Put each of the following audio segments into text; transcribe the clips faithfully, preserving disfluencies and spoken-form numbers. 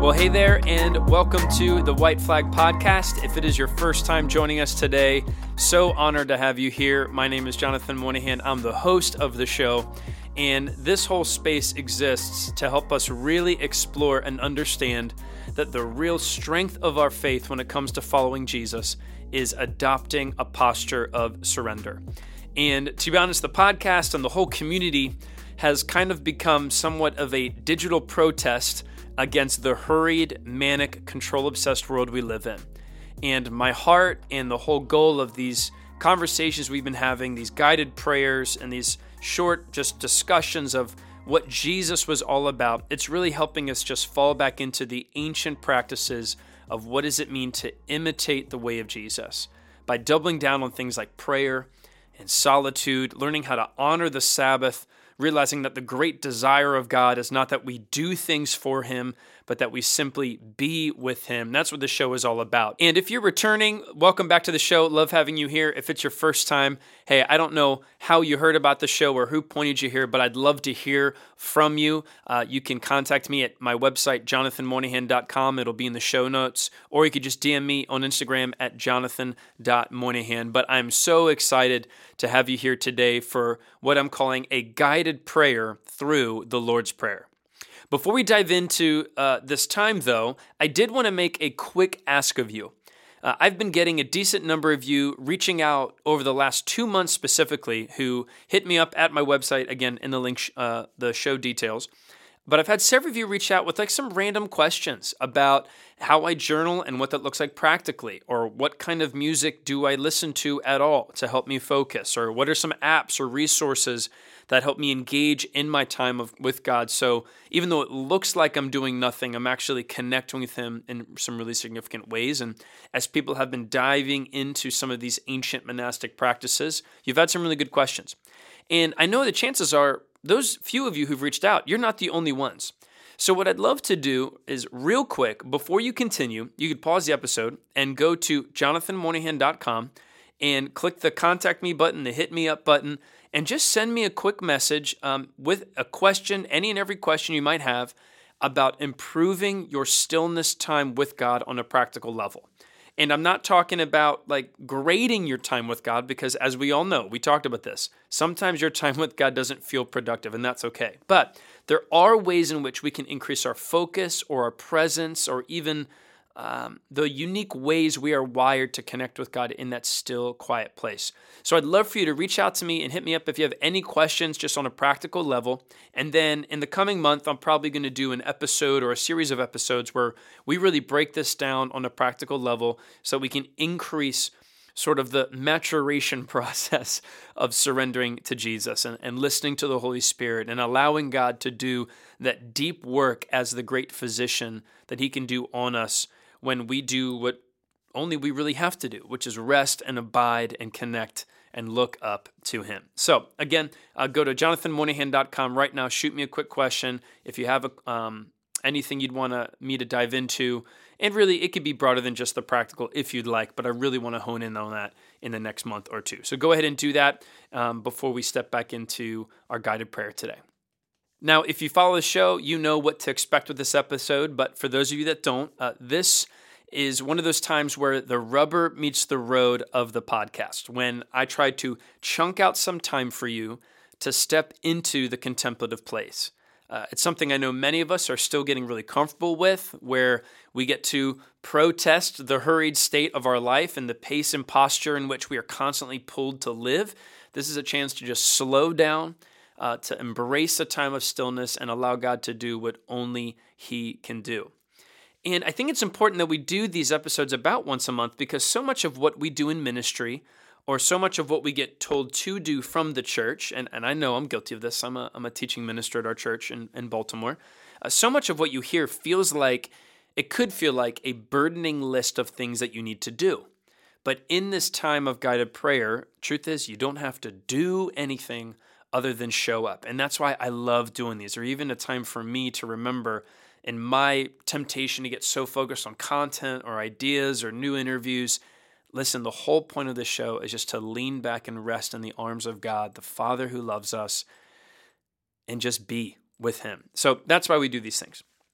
Well, hey there, and welcome to the White Flag Podcast. If it is your first time joining us today, so honored to have you here. My name is Jonathan Moynihan. I'm the host of the show, and this whole space exists to help us really explore and understand that the real strength of our faith when it comes to following Jesus is adopting a posture of surrender. And to be honest, the podcast and the whole community has kind of become somewhat of a digital protest against the hurried, manic, control-obsessed world we live in. And my heart and the whole goal of these conversations we've been having, these guided prayers and these short just discussions of what Jesus was all about, it's really helping us just fall back into the ancient practices of what does it mean to imitate the way of Jesus by doubling down on things like prayer and solitude, learning how to honor the Sabbath, realizing that the great desire of God is not that we do things for Him, but that we simply be with Him. That's what the show is all about. And if you're returning, welcome back to the show. Love having you here. If it's your first time, hey, I don't know how you heard about the show or who pointed you here, but I'd love to hear from you. Uh, you can contact me at my website, jonathan moynihan dot com. It'll be in the show notes. Or you could just D M me on Instagram at jonathan dot moynihan. But I'm so excited to have you here today for what I'm calling a guided prayer through the Lord's Prayer. Before we dive into uh, this time, though, I did want to make a quick ask of you. Uh, I've been getting a decent number of you reaching out over the last two months specifically who hit me up at my website, again, in the link, sh- uh, the show details. But I've had several of you reach out with like some random questions about how I journal and what that looks like practically, or what kind of music do I listen to at all to help me focus, or what are some apps or resources that help me engage in my time of, with God. So even though it looks like I'm doing nothing, I'm actually connecting with Him in some really significant ways. And as people have been diving into some of these ancient monastic practices, you've had some really good questions. And I know the chances are those few of you who've reached out, you're not the only ones. So what I'd love to do is real quick, before you continue, you could pause the episode and go to jonathan moynihan dot com and click the contact me button, the hit me up button, and just send me a quick message um, with a question, any and every question you might have about improving your stillness time with God on a practical level. And I'm not talking about like grading your time with God, because as we all know, we talked about this, sometimes your time with God doesn't feel productive, and that's okay. But there are ways in which we can increase our focus or our presence, or even um, the unique ways we are wired to connect with God in that still, quiet place. So I'd love for you to reach out to me and hit me up if you have any questions just on a practical level. And then in the coming month, I'm probably going to do an episode or a series of episodes where we really break this down on a practical level so we can increase sort of the maturation process of surrendering to Jesus and, and listening to the Holy Spirit and allowing God to do that deep work as the great physician that He can do on us when we do what only we really have to do, which is rest and abide and connect and look up to Him. So again, uh, go to jonathan moynihan dot com right now. Shoot me a quick question if you have a, um, anything you'd want to, me to dive into. And really, it could be broader than just the practical if you'd like, but I really want to hone in on that in the next month or two. So go ahead and do that um, before we step back into our guided prayer today. Now, if you follow the show, you know what to expect with this episode, but for those of you that don't, uh, this is one of those times where the rubber meets the road of the podcast, when I try to chunk out some time for you to step into the contemplative place. Uh, it's something I know many of us are still getting really comfortable with, where we get to protest the hurried state of our life and the pace and posture in which we are constantly pulled to live. This is a chance to just slow down, uh, to embrace a time of stillness and allow God to do what only He can do. And I think it's important that we do these episodes about once a month, because so much of what we do in ministry, or so much of what we get told to do from the church, and, and I know I'm guilty of this, I'm a, I'm a teaching minister at our church in, in Baltimore, uh, so much of what you hear feels like, it could feel like a burdening list of things that you need to do. But in this time of guided prayer, truth is you don't have to do anything other than show up. And that's why I love doing these, or even a time for me to remember in my temptation to get so focused on content or ideas or new interviews. Listen, the whole point of this show is just to lean back and rest in the arms of God, the Father who loves us, and just be with Him. So that's why we do these things.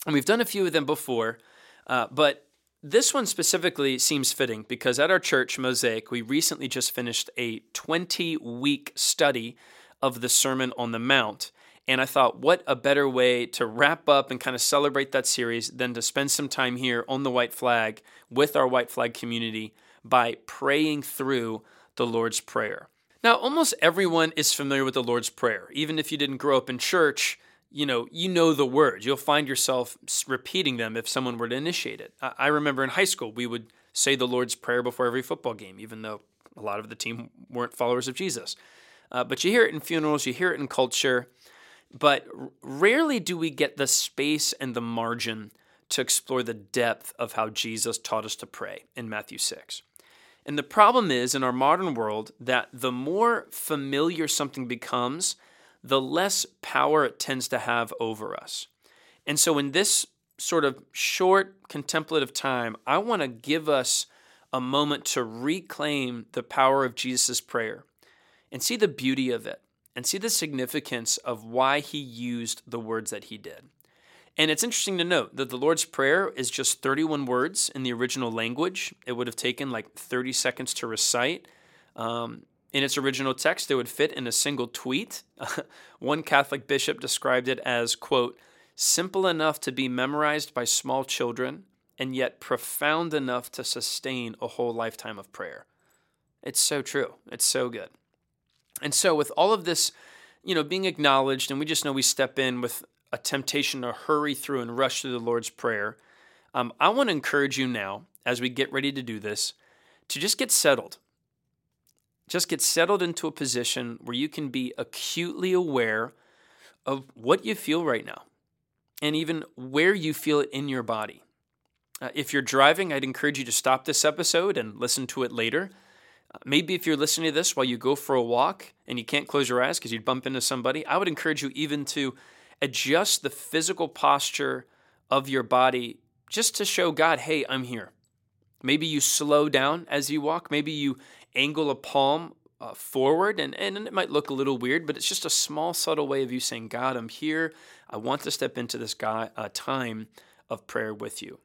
And we've done a few of them before, uh, but this one specifically seems fitting because at our church, Mosaic, we recently just finished a twenty-week study of the Sermon on the Mount. And I thought, what a better way to wrap up and kind of celebrate that series than to spend some time here on the White Flag with our White Flag community by praying through the Lord's Prayer. Now, almost everyone is familiar with the Lord's Prayer. Even if you didn't grow up in church, you know, you know the words. You'll find yourself repeating them if someone were to initiate it. I remember in high school, we would say the Lord's Prayer before every football game, even though a lot of the team weren't followers of Jesus. Uh, but you hear it in funerals, you hear it in culture, but rarely do we get the space and the margin to explore the depth of how Jesus taught us to pray in Matthew six. And the problem is, in our modern world, that the more familiar something becomes, the less power it tends to have over us. And so in this sort of short contemplative time, I want to give us a moment to reclaim the power of Jesus' prayer and see the beauty of it and see the significance of why he used the words that he did. And it's interesting to note that the Lord's Prayer is just thirty-one words in the original language. It would have taken like thirty seconds to recite. Um, in its original text, it would fit in a single tweet. One Catholic bishop described it as, quote, simple enough to be memorized by small children and yet profound enough to sustain a whole lifetime of prayer. It's so true. It's so good. And so with all of this, you know, being acknowledged, and we just know we step in with a temptation to hurry through and rush through the Lord's Prayer, um, I want to encourage you now, as we get ready to do this, to just get settled. Just get settled into a position where you can be acutely aware of what you feel right now, and even where you feel it in your body. Uh, if you're driving, I'd encourage you to stop this episode and listen to it later. Uh, maybe if you're listening to this while you go for a walk and you can't close your eyes because you'd bump into somebody, I would encourage you even to adjust the physical posture of your body just to show God, hey, I'm here. Maybe you slow down as you walk. Maybe you angle a palm uh, forward, and, and it might look a little weird, but it's just a small, subtle way of you saying, God, I'm here. I want to step into this guy, uh, time of prayer with you.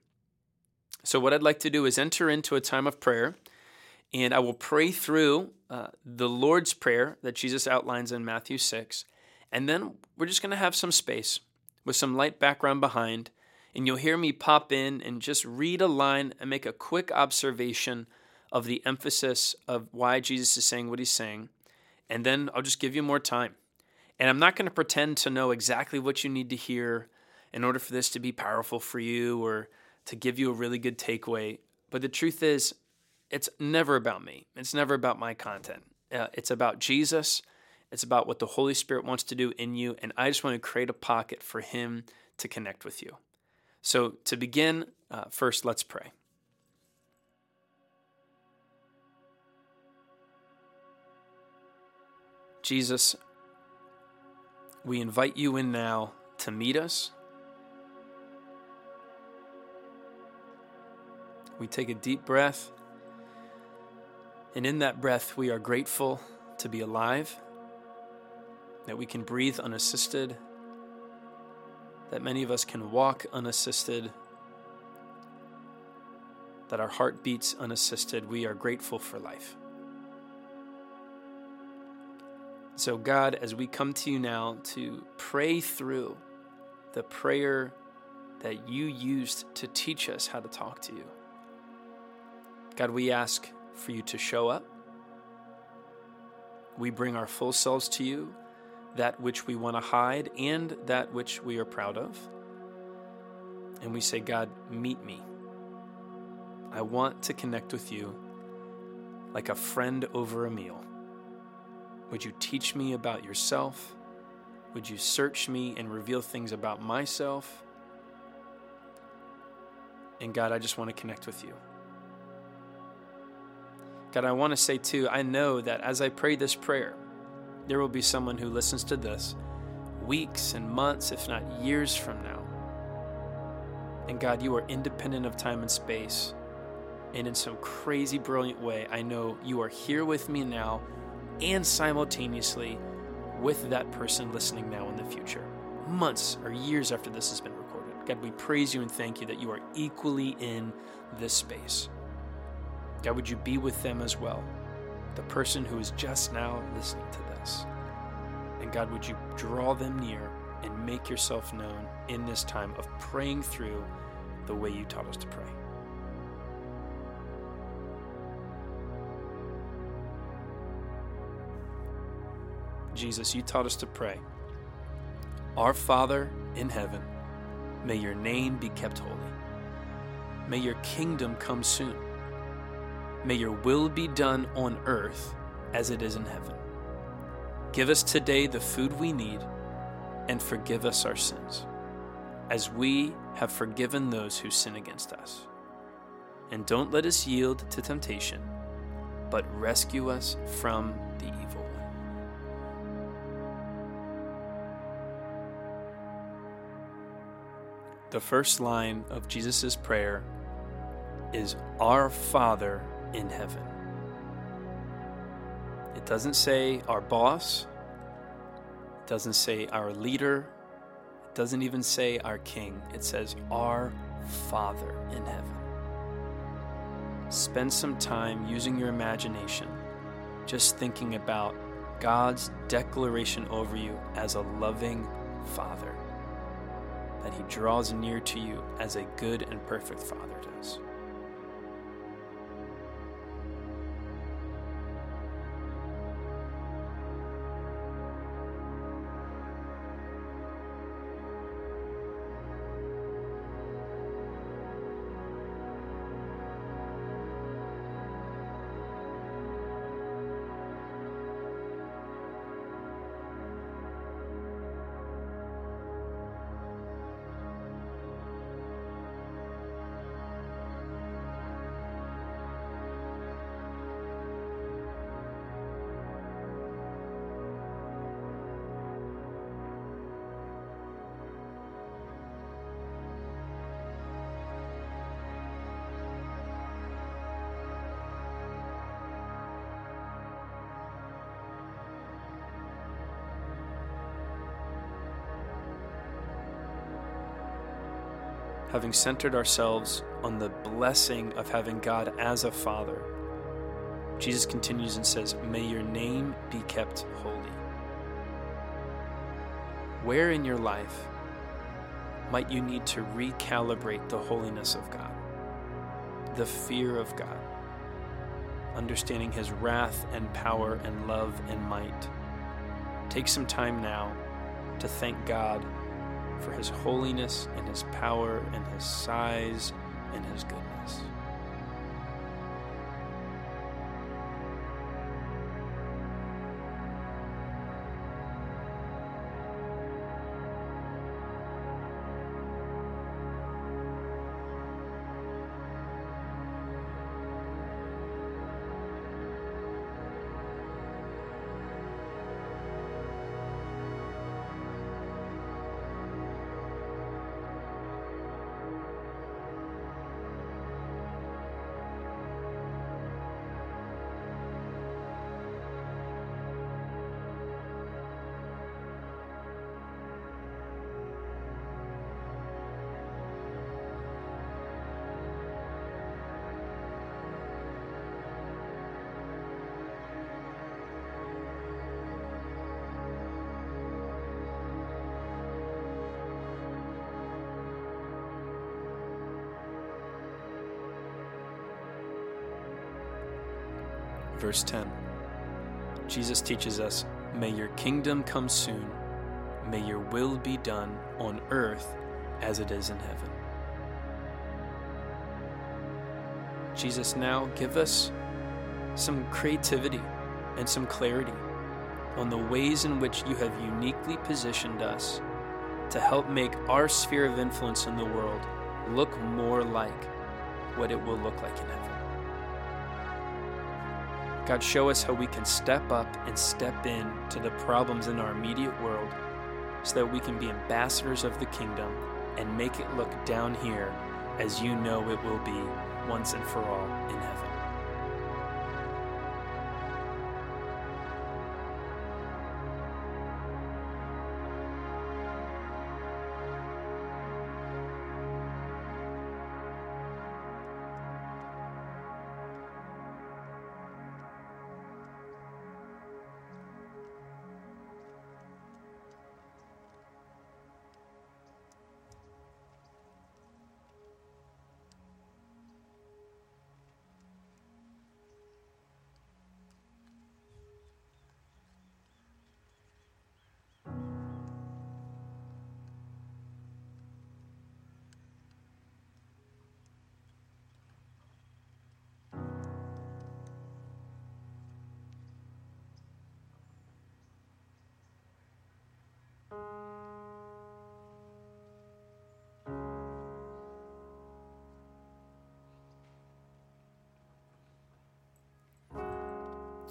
So what I'd like to do is enter into a time of prayer, and I will pray through uh, the Lord's Prayer that Jesus outlines in Matthew six, and then we're just going to have some space with some light background behind, and you'll hear me pop in and just read a line and make a quick observation of the emphasis of why Jesus is saying what he's saying, and then I'll just give you more time. And I'm not going to pretend to know exactly what you need to hear in order for this to be powerful for you or to give you a really good takeaway. But the truth is, it's never about me. It's never about my content. Uh, it's about Jesus. It's about what the Holy Spirit wants to do in you, and I just want to create a pocket for him to connect with you. So to begin, uh, first, let's pray. Jesus, we invite you in now to meet us. We take a deep breath, and in that breath, we are grateful to be alive, that we can breathe unassisted, that many of us can walk unassisted, that our heart beats unassisted. We are grateful for life. So God, as we come to you now to pray through the prayer that you used to teach us how to talk to you, God, we ask for you to show up. We bring our full selves to you, that which we want to hide and that which we are proud of. And we say, God, meet me. I want to connect with you like a friend over a meal. Would you teach me about yourself? Would you search me and reveal things about myself? And God, I just want to connect with you. God, I want to say too, I know that as I pray this prayer, there will be someone who listens to this weeks and months, if not years from now. And God, you are independent of time and space. And in some crazy, brilliant way, I know you are here with me now and simultaneously with that person listening now in the future, months or years after this has been recorded. God, we praise you and thank you that you are equally in this space. God, would you be with them as well? The person who is just now listening to this. And God, would you draw them near and make yourself known in this time of praying through the way you taught us to pray. Jesus, you taught us to pray. Our Father in heaven, may your name be kept holy. May your kingdom come soon. May your will be done on earth as it is in heaven. Give us today the food we need, and forgive us our sins, as we have forgiven those who sin against us. And don't let us yield to temptation, but rescue us from the evil one. The first line of Jesus' prayer is, Our Father in heaven. It doesn't say our boss. It doesn't say our leader. It doesn't even say our king. It says our Father in heaven. Spend some time using your imagination, just thinking about God's declaration over you as a loving Father, that he draws near to you as a good and perfect Father does. Having centered ourselves on the blessing of having God as a Father, Jesus continues and says, May your name be kept holy. Where in your life might you need to recalibrate the holiness of God, the fear of God, understanding his wrath and power and love and might? Take some time now to thank God for his holiness and his power and his size and his goodness. Verse ten, Jesus teaches us, May your kingdom come soon. May your will be done on earth as it is in heaven. Jesus, now give us some creativity and some clarity on the ways in which you have uniquely positioned us to help make our sphere of influence in the world look more like what it will look like in heaven. God, show us how we can step up and step in to the problems in our immediate world so that we can be ambassadors of the kingdom and make it look down here as you know it will be once and for all in heaven.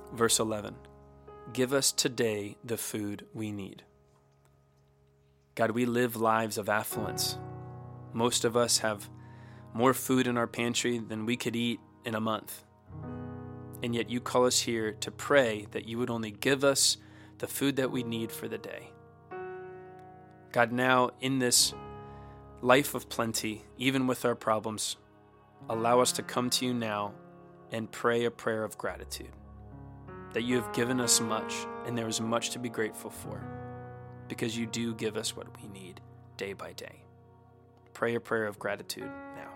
Verse eleven, give us today the food we need. God, we live lives of affluence. Most of us have more food in our pantry than we could eat in a month. And yet you call us here to pray that you would only give us the food that we need for the day. God, now in this life of plenty, even with our problems, allow us to come to you now and pray a prayer of gratitude, that you have given us much and there is much to be grateful for, because you do give us what we need day by day. Pray a prayer of gratitude now.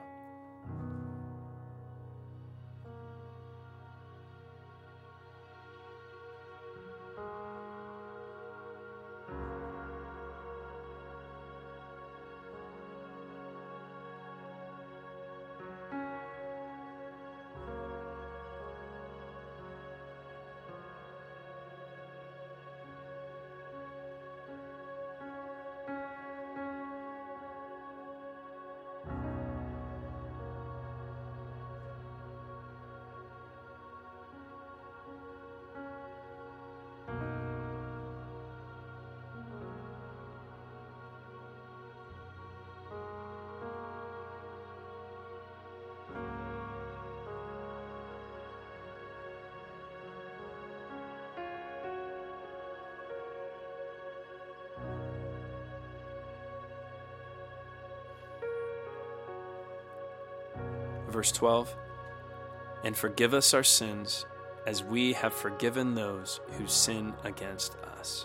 Verse twelve, and forgive us our sins as we have forgiven those who sin against us.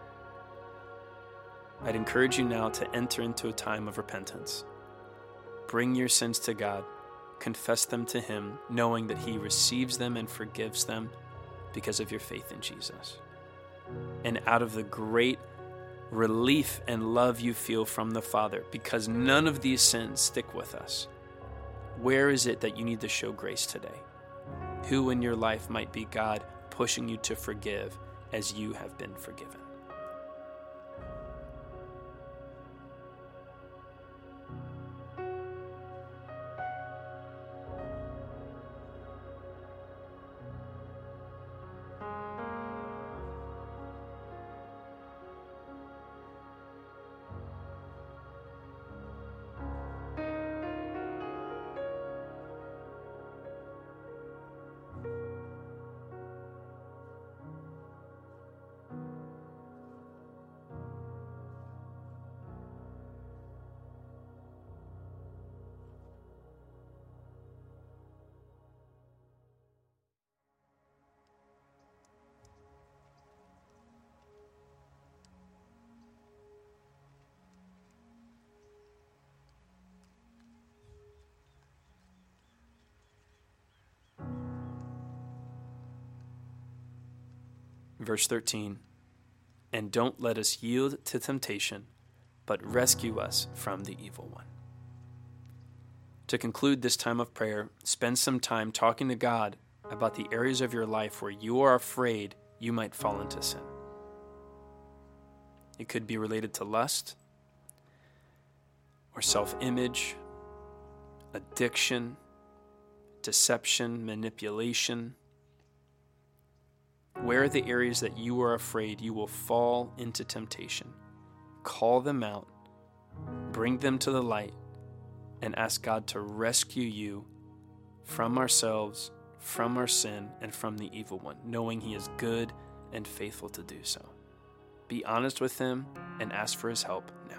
I'd encourage you now to enter into a time of repentance. Bring your sins to God, confess them to Him, knowing that He receives them and forgives them because of your faith in Jesus. And out of the great relief and love you feel from the Father, because none of these sins stick with us, where is it that you need to show grace today? Who in your life might be God pushing you to forgive as you have been forgiven? Verse thirteen, and don't let us yield to temptation, but rescue us from the evil one. To conclude this time of prayer, spend some time talking to God about the areas of your life where you are afraid you might fall into sin. It could be related to lust or self-image, addiction, deception, manipulation. Where are the areas that you are afraid you will fall into temptation? Call them out, bring them to the light, and ask God to rescue you from ourselves, from our sin, and from the evil one, knowing He is good and faithful to do so. Be honest with Him and ask for His help now.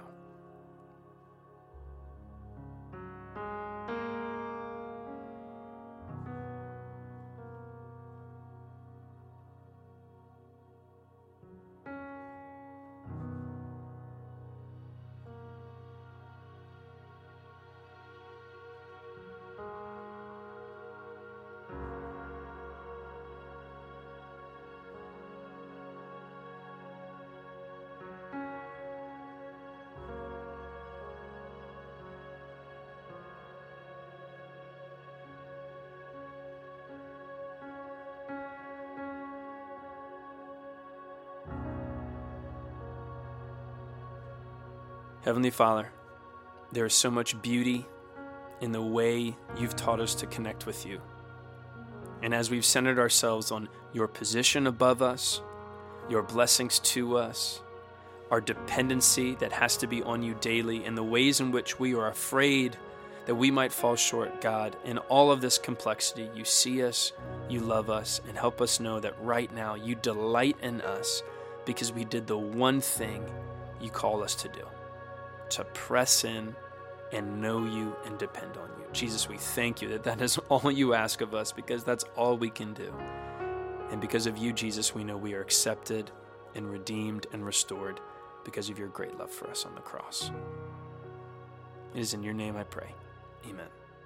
Heavenly Father, there is so much beauty in the way you've taught us to connect with you. And as we've centered ourselves on your position above us, your blessings to us, our dependency that has to be on you daily, and the ways in which we are afraid that we might fall short, God, in all of this complexity, you see us, you love us, and help us know that right now you delight in us because we did the one thing you call us to do, to press in and know you and depend on you. Jesus, we thank you that that is all you ask of us, because that's all we can do. And because of you, Jesus, we know we are accepted and redeemed and restored because of your great love for us on the cross. It is in your name I pray. Amen.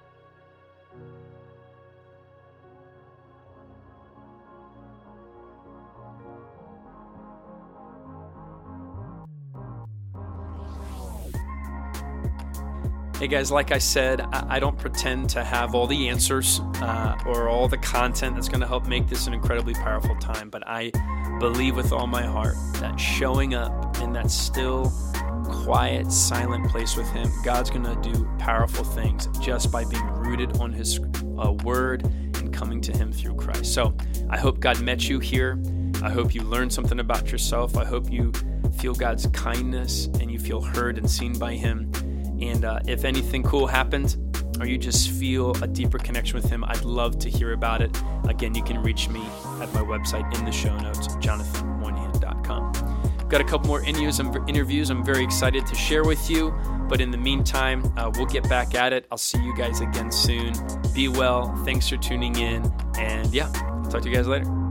Hey guys, like I said, I don't pretend to have all the answers uh, or all the content that's going to help make this an incredibly powerful time, but I believe with all my heart that showing up in that still, quiet, silent place with Him, God's going to do powerful things just by being rooted on His uh, Word and coming to Him through Christ. So I hope God met you here. I hope you learned something about yourself. I hope you feel God's kindness and you feel heard and seen by Him. And uh, if anything cool happens, or you just feel a deeper connection with Him, I'd love to hear about it. Again, you can reach me at my website in the show notes, jonathan moynihan dot com. I've got a couple more interviews I'm, interviews I'm very excited to share with you. But in the meantime, uh, we'll get back at it. I'll see you guys again soon. Be well. Thanks for tuning in. And yeah, talk to you guys later.